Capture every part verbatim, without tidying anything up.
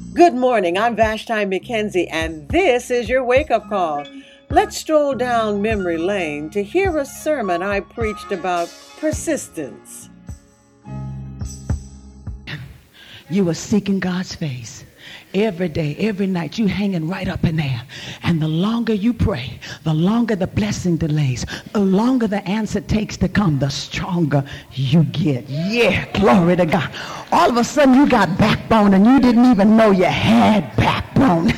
Good morning. I'm Vashti McKenzie, and this is your wake-up call. Let's stroll down memory lane to hear a sermon I preached about persistence. You were seeking God's face. Every day, every night, you hanging right up in there. And the longer you pray, the longer the blessing delays, the longer the answer takes to come, the stronger you get. Yeah, glory to God. All of a sudden, you got backbone, and you didn't even know you had backbone.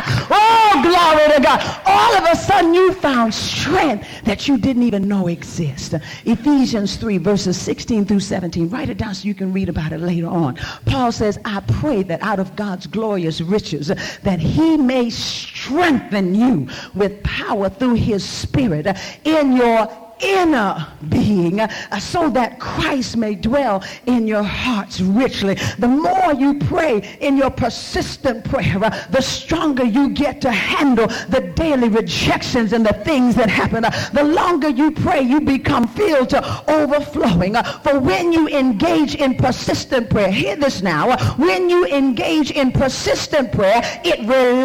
Oh, glory to God. All of a sudden, you found strength that you didn't even know exists. Ephesians three, verses sixteen through seventeen. Write it down so you can read about it later on. Paul says, I pray that out of God's glorious riches, that he may strengthen you with power through his Spirit in your inner being, uh, so that Christ may dwell in your hearts richly. The more you pray in your persistent prayer, uh, the stronger you get to handle the daily rejections and the things that happen. Uh, the longer you pray, you become filled to overflowing. Uh, for when you engage in persistent prayer, hear this now, uh, when you engage in persistent prayer, it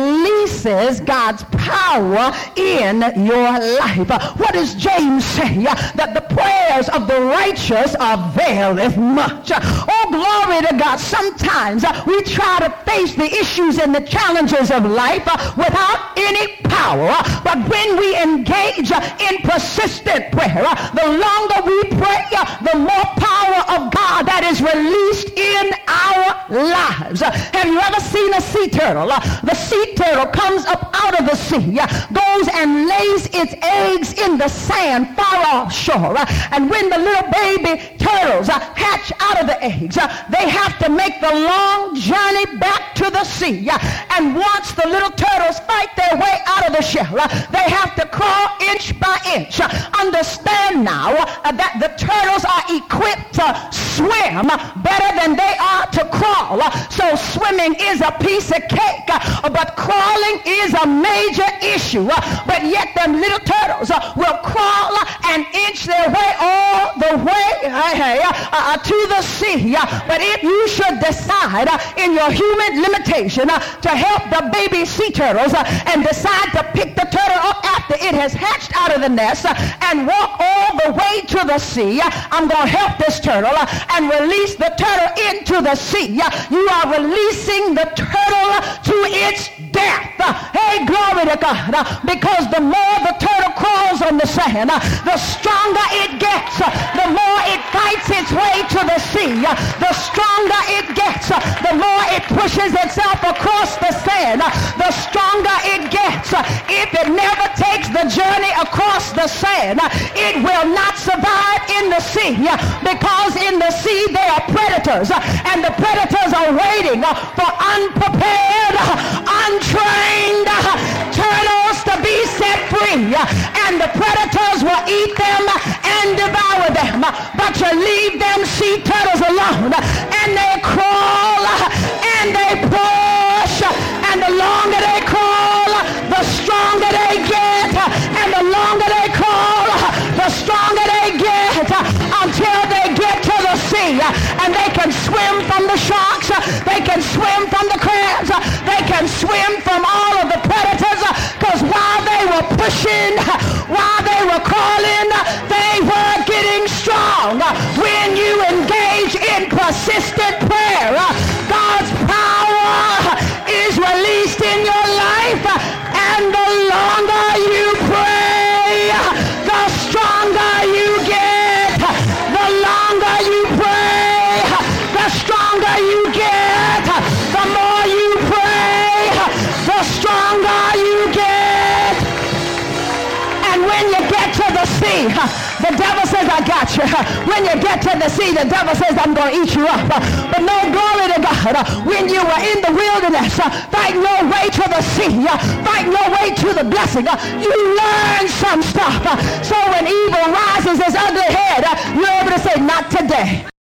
releases God's power in your life. Uh, what does James say? Uh, that the prayers of the righteous availeth much. Uh, oh, glory to God. Sometimes uh, we try to face the issues and the challenges of life uh, without any power. Uh, but when we engage uh, in persistent prayer, uh, the longer we pray, uh, the more power of God that is released in our lives. Uh, have you ever seen a sea turtle? Uh, the sea turtle comes up out of the sea, uh, goes and lays its eggs in the sand far offshore. Uh, and when the little baby turtles uh, hatch out of the eggs, uh, they have to make the long journey back to the sea. Uh, and once the little turtles fight their way out of the shell, uh, they have to crawl inch by inch. Uh, understand now uh, that the turtles are equipped to swim better than they are to crawl. Uh, so swimming is a piece of cake, uh, but crawling is a major issue. Uh, but yet them little turtles uh, will crawl uh, and inch their way all the way uh, uh, to the sea. Uh, but if you should decide uh, in your human limitation uh, to help the baby sea turtles uh, and decide to pick the turtle up after it has hatched out of the nest uh, and walk all the way to the sea, uh, I'm going to help this turtle uh, and release the turtle into the sea. Uh, you are releasing the turtle uh, to its death. Uh, hey, glory to God. Uh, because the more the turtle crawls on the sand, uh, the stronger it gets. Uh, the more it fights its way to the sea, uh, the stronger it gets. Uh, the more it pushes itself across the sand, uh, the stronger it gets. Uh, if it never takes the journey across the sand, uh, it will not survive in the sea, uh, because in the sea there are predators, uh, and the predators are waiting uh, for unprepared, uh, untrained uh, turtles to be set free, uh, and the predators will eat them and devour them. But you leave them sea turtles alone, and they crawl and they push, and the longer they crawl, the stronger they get, and the longer they crawl, the stronger they get, until they get to the sea, and they can swim from the sharks, they can swim from the crabs, they can swim from all of the predators, because while they were pushing, while they were crawling, they were getting strong. When you engage in persistent prayer, God's power is released in your life, and the longer you pray, the stronger you get. The longer you pray, the stronger you get. The more you pray, the stronger you get. And when you get to the sea, the devil says, I got you. When you get to the sea, the devil says, I'm going to eat you up. But no, glory to God. When you were in the wilderness, fighting your way to the sea, fighting your way to the blessing, you learn some stuff. So when evil rises its ugly head, you're able to say, not today.